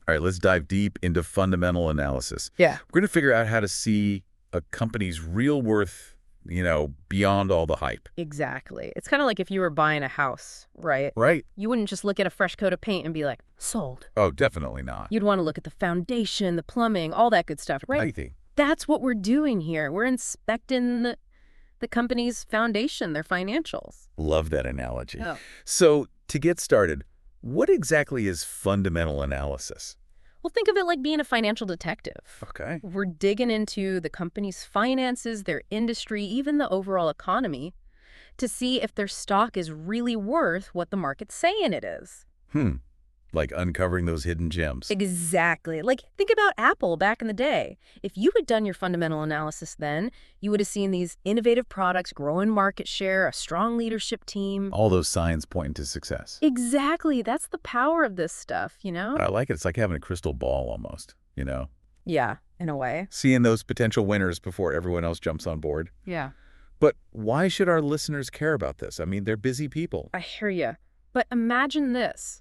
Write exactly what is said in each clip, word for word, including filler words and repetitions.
All right, let's dive deep into fundamental analysis. Yeah. We're going to figure out how to see a company's real worth, you know, beyond all the hype. Exactly. It's kind of like if you were buying a house, right? Right. You wouldn't just look at a fresh coat of paint and be like, sold. Oh, definitely not. You'd want to look at the foundation, the plumbing, all that good stuff, right? Everything. That's what we're doing here. We're inspecting the, the company's foundation, their financials. Love that analogy. Oh. So, to get started, what exactly is fundamental analysis? Well, think of it like being a financial detective. Okay. We're digging into the company's finances, their industry, even the overall economy to see if their stock is really worth what the market's saying it is. Hmm. Like uncovering those hidden gems. Exactly. Like, think about Apple back in the day. If you had done your fundamental analysis then, you would have seen these innovative products grow in market share, a strong leadership team. All those signs pointing to success. Exactly. That's the power of this stuff, you know? I like it. It's like having a crystal ball almost, you know? Yeah, in a way. Seeing those potential winners before everyone else jumps on board. Yeah. But why should our listeners care about this? I mean, they're busy people. I hear you. But imagine this.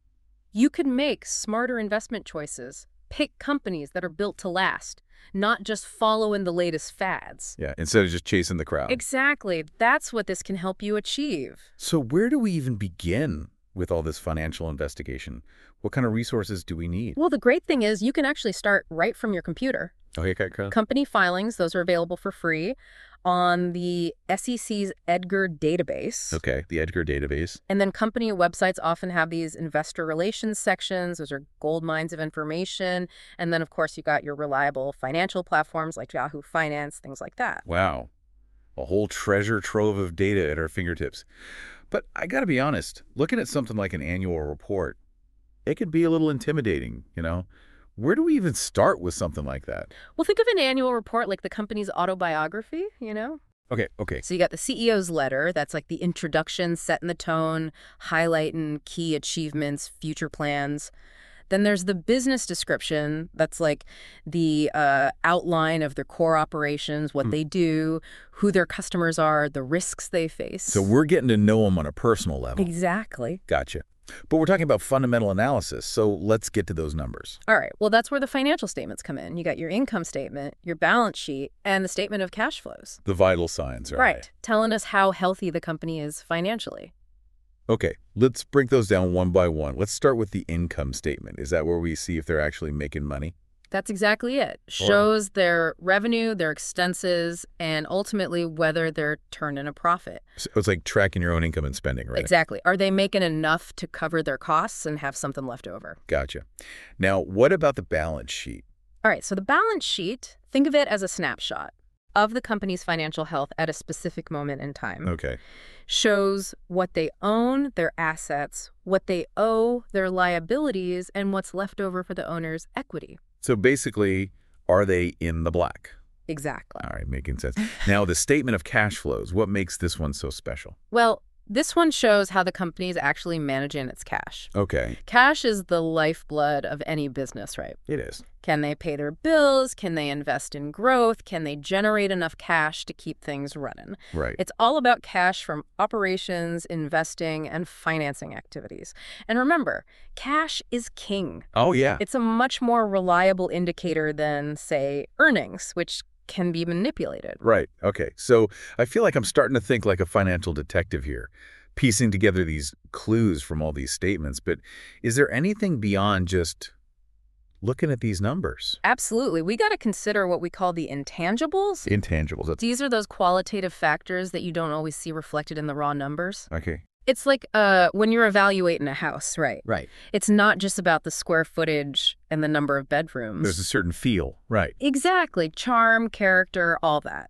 You could make smarter investment choices, pick companies that are built to last, not just follow in the latest fads. Yeah, instead of just chasing the crowd. Exactly. That's what this can help you achieve. So where do we even begin with all this financial investigation? What kind of resources do we need? Well, the great thing is you can actually start right from your computer. Okay, okay, okay. Company filings, those are available for free on the S E C's Edgar database. Okay, the Edgar database. And then company websites often have these investor relations sections. Those are gold mines of information. And then, of course, you got your reliable financial platforms like Yahoo Finance, things like that. Wow. A whole treasure trove of data at our fingertips. But I got to be honest, looking at something like an annual report, it could be a little intimidating, you know? Where do we even start with something like that? Well, think of an annual report like the company's autobiography, you know? Okay, okay. So you got the C E O's letter. That's like the introduction, setting the tone, highlighting key achievements, future plans. Then there's the business description. That's like the uh, outline of their core operations, what Hmm. they do, who their customers are, the risks they face. So we're getting to know them on a personal level. Exactly. Gotcha. But we're talking about fundamental analysis, so let's get to those numbers. All right. Well, that's where the financial statements come in. You got your income statement, your balance sheet, and the statement of cash flows. The vital signs, right? Right. Telling us how healthy the company is financially. Okay, let's break those down one by one. Let's start with the income statement. Is that where we see if they're actually making money? That's exactly it. Sure. Shows their revenue, their expenses, and ultimately whether they're turning a profit. So it's like tracking your own income and spending, right? Exactly. Are they making enough to cover their costs and have something left over? Gotcha. Now, what about the balance sheet? All right, so the balance sheet, think of it as a snapshot of the company's financial health at a specific moment in time. Okay. Shows what they own, their assets, what they owe, their liabilities, and what's left over for the owner's equity. So basically, are they in the black? Exactly. All right, making sense. Now, the statement of cash flows, what makes this one so special? Well, this one shows how the company is actually managing its cash. Okay, Cash is the lifeblood of any business, right? it is. Can they pay their bills? Can they invest in growth? Can they generate enough cash to keep things running? Right. It's all about cash from operations, investing, and financing activities. And remember, cash is king. Oh, yeah. It's a much more reliable indicator than, say, earnings, which can be manipulated. Right. Okay. So I feel like I'm starting to think like a financial detective here, piecing together these clues from all these statements. But is there anything beyond just looking at these numbers? Absolutely. We got to consider what we call the intangibles. Intangibles. That's, These are those qualitative factors that you don't always see reflected in the raw numbers. okay. It's like uh, when you're evaluating a house, right? Right. It's not just about the square footage and the number of bedrooms. There's a certain feel. Right. Exactly. Charm, character, all that.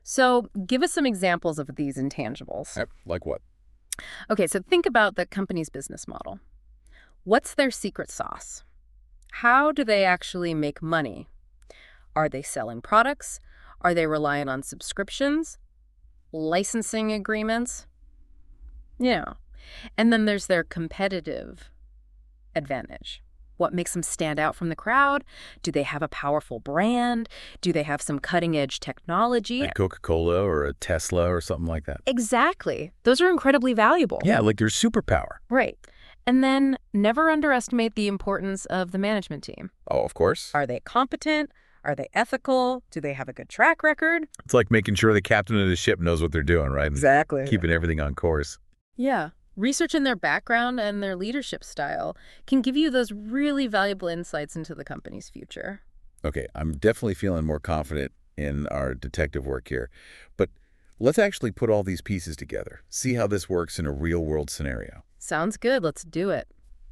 So give us some examples of these intangibles. Yep. Like what? Okay, so think about the company's business model. What's their secret sauce? How do they actually make money? Are they selling products? Are they relying on subscriptions? Licensing agreements? Yeah. And then there's their competitive advantage. What makes them stand out from the crowd? Do they have a powerful brand? Do they have some cutting-edge technology? Like Coca-Cola or a Tesla or something like that. Exactly. Those are incredibly valuable. Yeah, like their superpower. Right. And then never underestimate the importance of the management team. Oh, of course. Are they competent? Are they ethical? Do they have a good track record? It's like making sure the captain of the ship knows what they're doing, right? And Exactly. keeping everything on course. Yeah. Researching their background and their leadership style can give you those really valuable insights into the company's future. Okay, I'm definitely feeling more confident in our detective work here. But let's actually put all these pieces together, see how this works in a real-world scenario. Sounds good. Let's do it.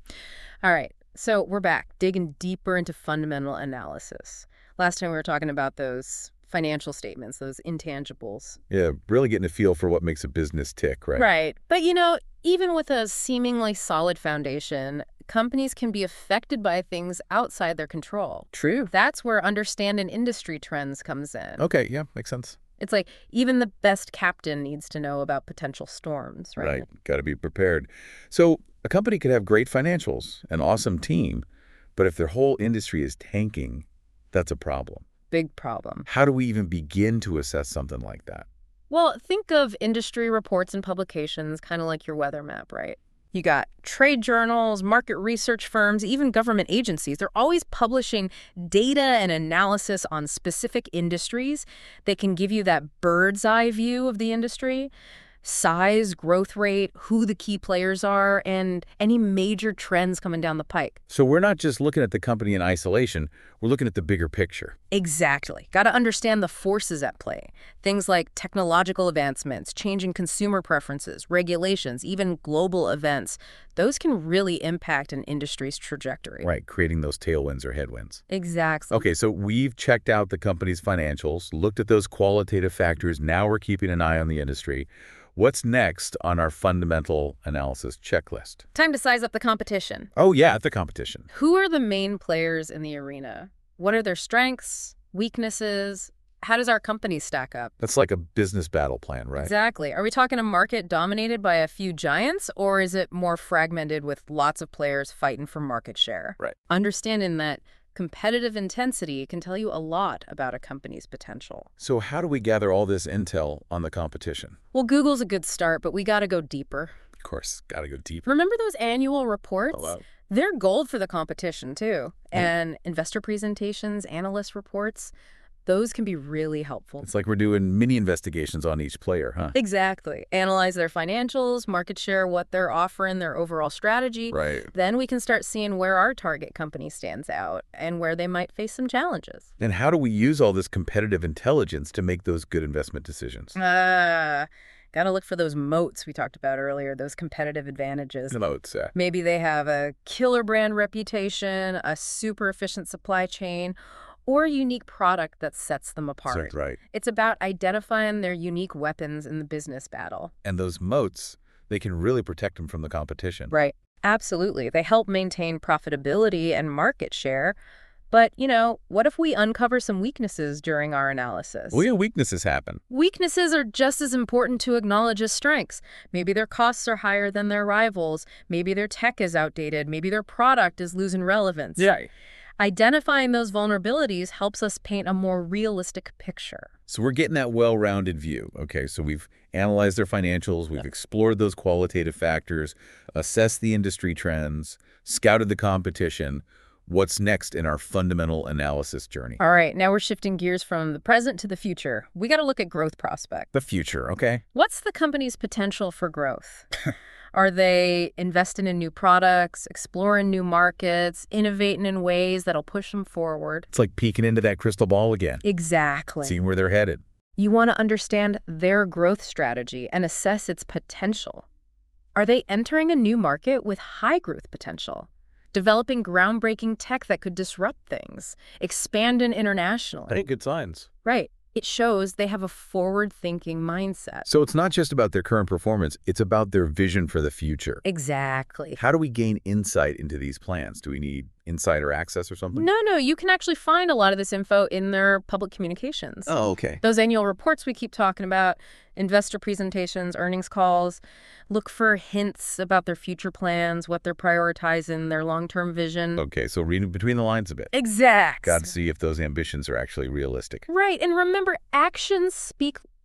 All right. So we're back, digging deeper into fundamental analysis. Last time we were talking about those financial statements, those intangibles. Yeah, really getting a feel for what makes a business tick, right? Right. But, you know, even with a seemingly solid foundation, companies can be affected by things outside their control. True. That's where understanding industry trends comes in. Okay, yeah, makes sense. It's like even the best captain needs to know about potential storms, right? Right, got to be prepared. So a company could have great financials, an awesome team, but if their whole industry is tanking, that's a problem. Big problem. How do we even begin to assess something like that? Well, think of industry reports and publications kind of like your weather map, right? You got trade journals, market research firms, even government agencies. They're always publishing data and analysis on specific industries. They can give you that bird's eye view of the industry, size, growth rate, who the key players are, and any major trends coming down the pike. So we're not just looking at the company in isolation, we're looking at the bigger picture. Exactly. Got to understand the forces at play. Things like technological advancements, changing consumer preferences, regulations, even global events. Those can really impact an industry's trajectory. Right, creating those tailwinds or headwinds. Exactly. Okay, so we've checked out the company's financials, looked at those qualitative factors. Now we're keeping an eye on the industry. What's next on our fundamental analysis checklist? Time to size up the competition. Oh, yeah, the competition. Who are the main players in the arena? What are their strengths, weaknesses? How does our company stack up? That's like a business battle plan, right? Exactly. Are we talking a market dominated by a few giants, or is it more fragmented with lots of players fighting for market share? Right. Understanding that competitive intensity can tell you a lot about a company's potential. So how do we gather all this intel on the competition? Well, Google's a good start, but we got to go deeper. Of course, got to go deeper. Remember those annual reports? Oh, wow. They're gold for the competition, too. And investor presentations, analyst reports, those can be really helpful. It's like we're doing mini investigations on each player, huh? Exactly. Analyze their financials, market share, what they're offering, their overall strategy. Right. Then we can start seeing where our target company stands out and where they might face some challenges. And how do we use all this competitive intelligence to make those good investment decisions? Ah, got to look for those moats we talked about earlier, those competitive advantages. The moats, yeah. Maybe they have a killer brand reputation, a super efficient supply chain, or a unique product that sets them apart. That's right. It's about identifying their unique weapons in the business battle. And those moats, they can really protect them from the competition. Right. Absolutely. They help maintain profitability and market share. But, you know, what if we uncover some weaknesses during our analysis? Well, yeah, weaknesses happen. Weaknesses are just as important to acknowledge as strengths. Maybe their costs are higher than their rivals. Maybe their tech is outdated. Maybe their product is losing relevance. Yeah. Identifying those vulnerabilities helps us paint a more realistic picture. So we're getting that well-rounded view. Okay, so we've analyzed their financials, we've explored those qualitative factors, assessed the industry trends, scouted the competition. What's next in our fundamental analysis journey? All right, now we're shifting gears from the present to the future. We got to look at growth prospects. The future, okay? What's the company's potential for growth? Are they investing in new products, exploring new markets, innovating in ways that'll push them forward? It's like peeking into that crystal ball again. Exactly. Seeing where they're headed. You want to understand their growth strategy and assess its potential. Are they entering a new market with high growth potential? Developing groundbreaking tech that could disrupt things, expanding internationally? Hey, good signs. Right. It shows they have a forward-thinking mindset. So it's not just about their current performance, it's about their vision for the future. Exactly. How do we gain insight into these plans? Do we need insider access or something? No, no, you can actually find a lot of this info in their public communications. Oh, okay. Those annual reports we keep talking about, investor presentations, earnings calls. Look for hints about their future plans, what they're prioritizing, their long-term vision. Okay, so reading between the lines a bit. Exact. Got to see if those ambitions are actually realistic. Right, and remember, actions speak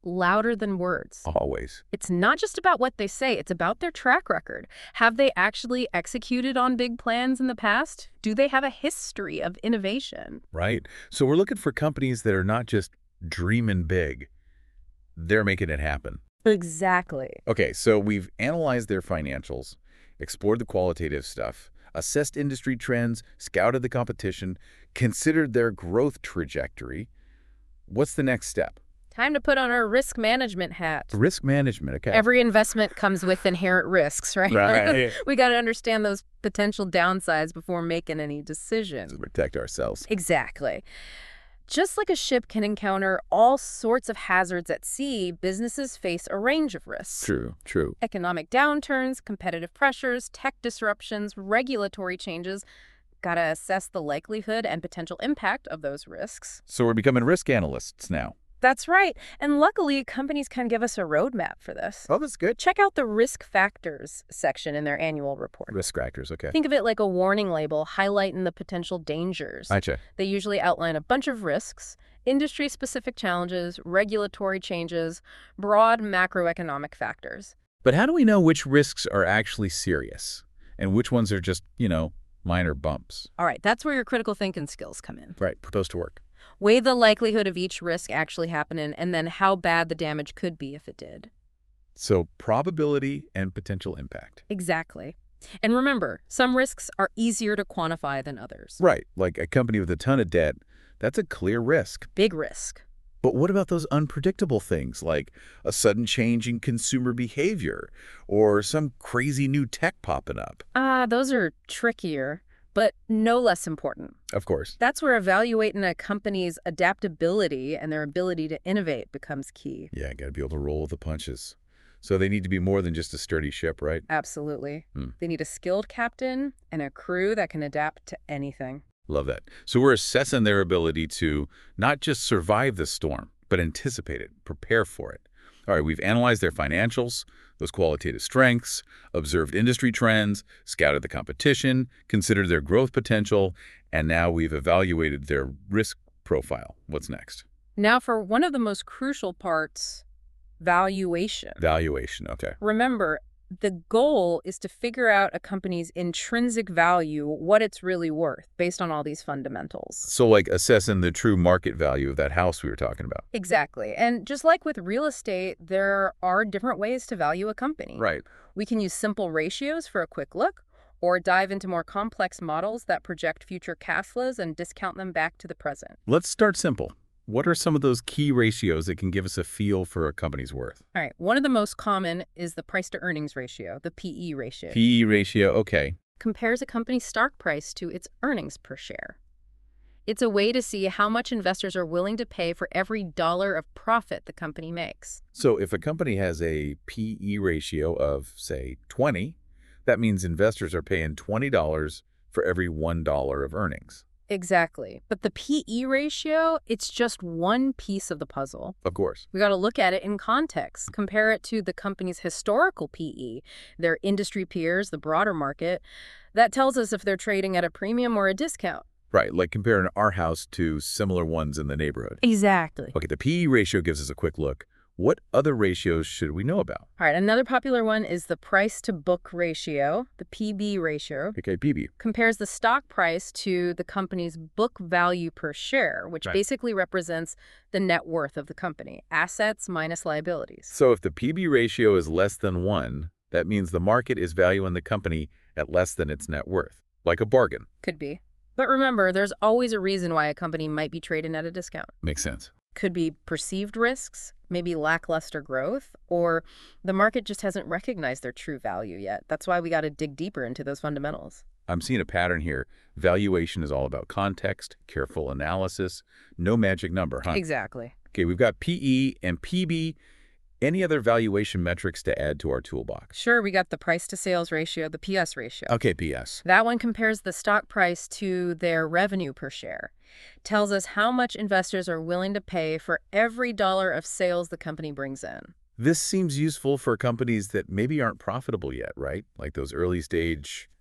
louder than words. Always. It's not just about what they say, it's about their track record. Have they actually executed on big plans in the past? Do they have a history of innovation? Right. So we're looking for companies that are not just dreaming big. They're making it happen. Exactly. Okay, so we've analyzed their financials, explored the qualitative stuff, assessed industry trends, scouted the competition, considered their growth trajectory. What's the next step? Time to put on our risk management hat. Risk management, okay. Every investment comes with inherent risks, right? Right. We got to understand those potential downsides before making any decisions. To protect ourselves. Exactly. Just like a ship can encounter all sorts of hazards at sea, businesses face a range of risks. True, true. Economic downturns, competitive pressures, tech disruptions, regulatory changes. Got to assess the likelihood and potential impact of those risks. So we're becoming risk analysts now. That's right. And luckily, companies can give us a roadmap for this. Oh, that's good. Check out the risk factors section in their annual report. Risk factors, okay. Think of it like a warning label highlighting the potential dangers. Gotcha. They usually outline a bunch of risks, industry-specific challenges, regulatory changes, broad macroeconomic factors. But how do we know which risks are actually serious and which ones are just, you know, minor bumps? All right, that's where your critical thinking skills come in. Right, put those to work. Weigh the likelihood of each risk actually happening and then how bad the damage could be if it did. So probability and potential impact. Exactly. And remember, some risks are easier to quantify than others. Right, like a company with a ton of debt, that's a clear risk. Big risk. But what about those unpredictable things like a sudden change in consumer behavior or some crazy new tech popping up? Ah, those are trickier, but no less important. Of course. That's where evaluating a company's adaptability and their ability to innovate becomes key. Yeah, got to be able to roll with the punches. So they need to be more than just a sturdy ship, right? Absolutely. Hmm. They need a skilled captain and a crew that can adapt to anything. Love that. So we're assessing their ability to not just survive the storm, but anticipate it, prepare for it. All right, we've analyzed their financials, those qualitative strengths, observed industry trends, scouted the competition, considered their growth potential, and now we've evaluated their risk profile. What's next? Now for one of the most crucial parts, valuation. Valuation, okay. Remember, the goal is to figure out a company's intrinsic value, what it's really worth, based on all these fundamentals. So like assessing the true market value of that house we were talking about. Exactly. And just like with real estate, there are different ways to value a company. Right. We can use simple ratios for a quick look, or dive into more complex models that project future cash flows and discount them back to the present. Let's start simple. What are some of those key ratios that can give us a feel for a company's worth? All right. One of the most common is the price-to-earnings ratio, the P E ratio. P E ratio, okay. Compares a company's stock price to its earnings per share. It's a way to see how much investors are willing to pay for every dollar of profit the company makes. So if a company has a P E ratio of, say, twenty, that means investors are paying twenty dollars for every one dollar of earnings. Exactly. But the P E ratio, it's just one piece of the puzzle. Of course. We got to look at it in context, compare it to the company's historical P E, their industry peers, the broader market. That tells us if they're trading at a premium or a discount. Right, like comparing our house to similar ones in the neighborhood. Exactly. Okay, the P E ratio gives us a quick look. What other ratios should we know about? All right, another popular one is the price-to-book ratio, the P B ratio. Okay, P B. Compares the stock price to the company's book value per share, which Right. basically represents the net worth of the company, assets minus liabilities. So if the P B ratio is less than one, that means the market is valuing the company at less than its net worth, like a bargain. Could be. But remember, there's always a reason why a company might be trading at a discount. Makes sense. Could be perceived risks, maybe lackluster growth, or the market just hasn't recognized their true value yet. That's why we got to dig deeper into those fundamentals. I'm seeing a pattern here. Valuation is all about context, careful analysis, no magic number, huh? Exactly. Okay, we've got P E and P B. Any other valuation metrics to add to our toolbox? Sure, we got the price-to-sales ratio, the P S ratio. Okay, P S. That one compares the stock price to their revenue per share. Tells us how much investors are willing to pay for every dollar of sales the company brings in. This seems useful for companies that maybe aren't profitable yet, right? Like those early stage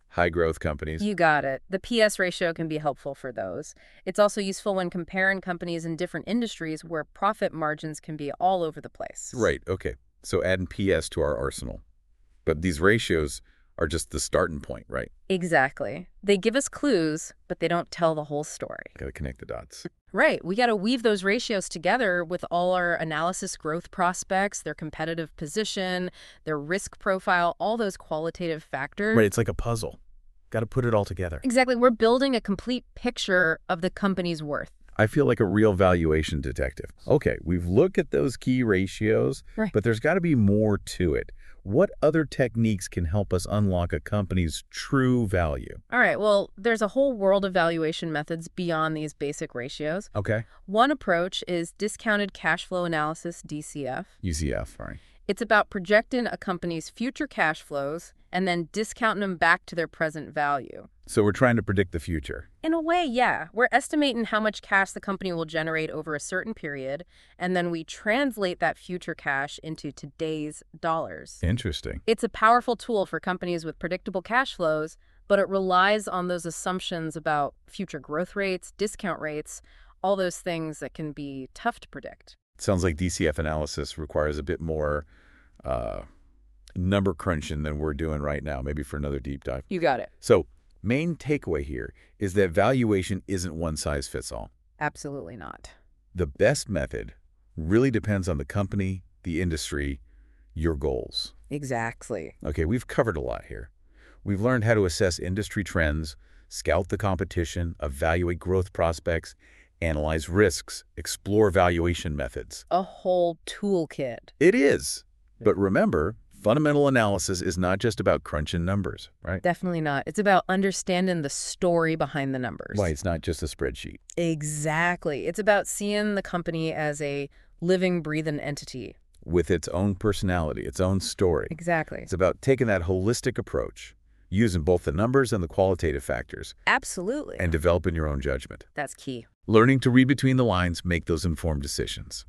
high-growth companies. You got it. The P S ratio can be helpful for those. It's also useful when comparing companies in different industries where profit margins can be all over the place. Right, okay. So adding P S to our arsenal. But these ratios are just the starting point, right? Exactly. They give us clues, but they don't tell the whole story. Got to connect the dots. Right. We got to weave those ratios together with all our analysis growth prospects, their competitive position, their risk profile, all those qualitative factors. Right, it's like a puzzle. Got to put it all together. Exactly. We're building a complete picture of the company's worth. I feel like a real valuation detective. Okay, we've looked at those key ratios, Right. but there's got to be more to it. What other techniques can help us unlock a company's true value? All right. Well, there's a whole world of valuation methods beyond these basic ratios. Okay. One approach is discounted cash flow analysis, D C F. U C F, all right. It's about projecting a company's future cash flows and then discounting them back to their present value. So we're trying to predict the future. In a way, yeah. We're estimating how much cash the company will generate over a certain period, and then we translate that future cash into today's dollars. Interesting. It's a powerful tool for companies with predictable cash flows, but it relies on those assumptions about future growth rates, discount rates, all those things that can be tough to predict. Sounds like D C F analysis requires a bit more uh, number crunching than we're doing right now, maybe for another deep dive. You got it. So main takeaway here is that valuation isn't one size fits all. Absolutely not. The best method really depends on the company, the industry, your goals. Exactly. Okay, we've covered a lot here. We've learned how to assess industry trends, scout the competition, evaluate growth prospects, analyze risks, explore valuation methods. A whole toolkit. It is. But remember, fundamental analysis is not just about crunching numbers, right? Definitely not. It's about understanding the story behind the numbers. Why, it's not just a spreadsheet. Exactly. It's about seeing the company as a living, breathing entity. With its own personality, its own story. Exactly. It's about taking that holistic approach, using both the numbers and the qualitative factors, Absolutely. and developing your own judgment. That's key. Learning to read between the lines, make those informed decisions.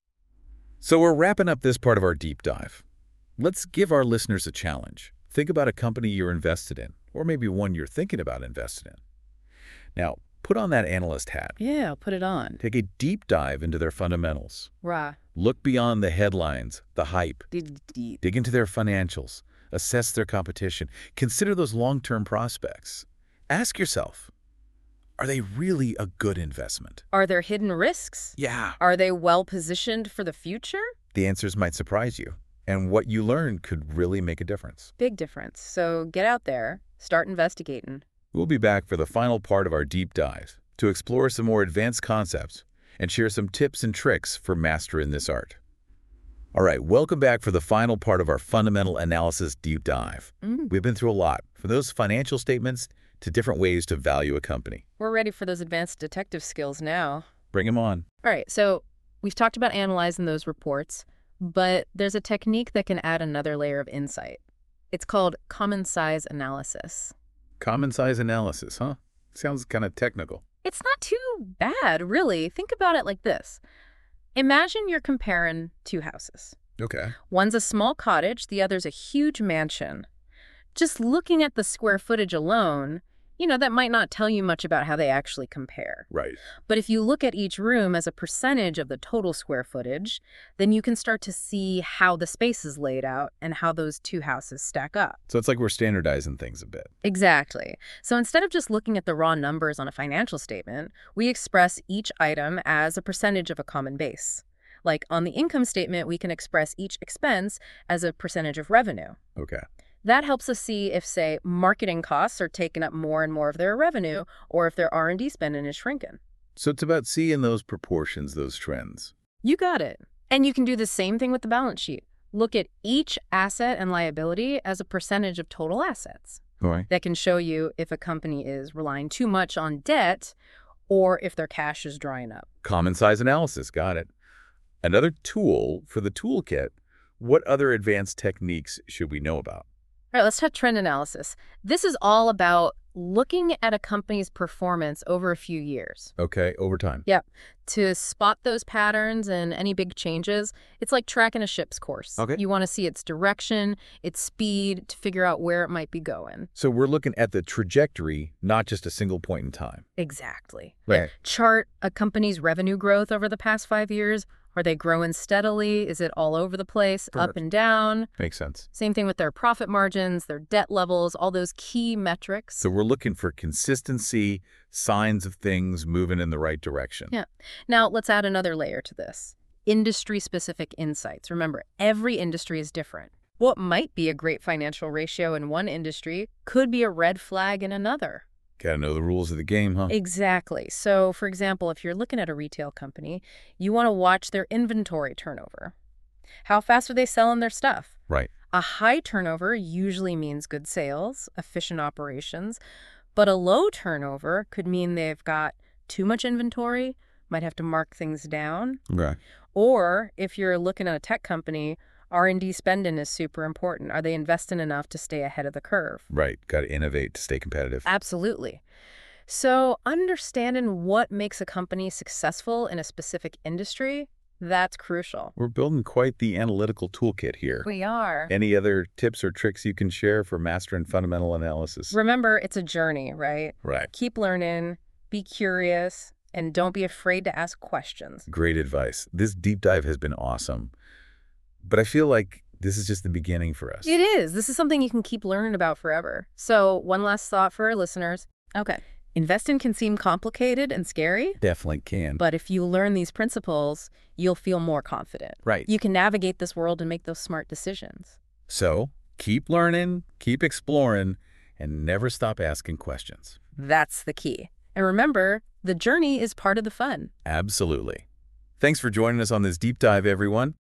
So we're wrapping up this part of our deep dive. Let's give our listeners a challenge. Think about a company you're invested in, or maybe one you're thinking about investing in. Now, put on that analyst hat. Yeah, I'll put it on. Take a deep dive into their fundamentals. Rah. Look beyond the headlines, the hype. Deep. Dig into their financials. Assess their competition. Consider those long-term prospects. Ask yourself, are they really a good investment? Are there hidden risks? Yeah. Are they well positioned for the future? The answers might surprise you, and what you learn could really make a difference. Big difference. So get out there, start investigating. We'll be back for the final part of our deep dive to explore some more advanced concepts and share some tips and tricks for mastering this art. All right, welcome back for the final part of our fundamental analysis deep dive. Mm. We've been through a lot, from those financial statements to different ways to value a company. We're ready for those advanced detective skills now. Bring them on. All right, so we've talked about analyzing those reports, but there's a technique that can add another layer of insight. It's called common size analysis. Common size analysis, huh? Sounds kind of technical. It's not too bad, really. Think about it like this. Imagine you're comparing two houses. Okay. One's a small cottage, the other's a huge mansion. Just looking at the square footage alone, you know, that might not tell you much about how they actually compare. Right. But if you look at each room as a percentage of the total square footage, then you can start to see how the space is laid out and how those two houses stack up. So it's like we're standardizing things a bit. Exactly. So instead of just looking at the raw numbers on a financial statement, we express each item as a percentage of a common base. Like on the income statement, we can express each expense as a percentage of revenue. Okay. That helps us see if, say, marketing costs are taking up more and more of their revenue, or if their R and D spending is shrinking. So it's about seeing those proportions, those trends. You got it. And you can do the same thing with the balance sheet. Look at each asset and liability as a percentage of total assets. All right. That can show you if a company is relying too much on debt or if their cash is drying up. Common size analysis. Got it. Another tool for the toolkit. What other advanced techniques should we know about? All right, let's talk trend analysis. This is all about looking at a company's performance over a few years. Okay, over time. Yep. To spot those patterns and any big changes, it's like tracking a ship's course. Okay. You want to see its direction, its speed, to figure out where it might be going. So we're looking at the trajectory, not just a single point in time. Exactly. Right. Chart a company's revenue growth over the past five years. Are they growing steadily? Is it all over the place, Correct. up and down? Makes sense. Same thing with their profit margins, their debt levels, all those key metrics. So we're looking for consistency, signs of things moving in the right direction. Yeah. Now, let's add another layer to this. Industry-specific insights. Remember, every industry is different. What might be a great financial ratio in one industry could be a red flag in another. Gotta know the rules of the game, huh? Exactly. So, for example, if you're looking at a retail company, you want to watch their inventory turnover. How fast are they selling their stuff? Right. A high turnover usually means good sales, efficient operations, but a low turnover could mean they've got too much inventory, might have to mark things down. Right. Or if you're looking at a tech company, R and D spending is super important. Are they investing enough to stay ahead of the curve? Right. Gotta innovate to stay competitive. Absolutely. So understanding what makes a company successful in a specific industry, that's crucial. We're building quite the analytical toolkit here. We are. Any other tips or tricks you can share for mastering fundamental analysis? Remember, it's a journey, right? Right. Keep learning, be curious, and don't be afraid to ask questions. Great advice. This deep dive has been awesome. But I feel like this is just the beginning for us. It is. This is something you can keep learning about forever. So one last thought for our listeners. Okay. Investing can seem complicated and scary, Definitely can. but if you learn these principles, you'll feel more confident. Right. You can navigate this world and make those smart decisions. So keep learning, keep exploring, and never stop asking questions. That's the key. And remember, the journey is part of the fun. Absolutely. Thanks for joining us on this deep dive, everyone.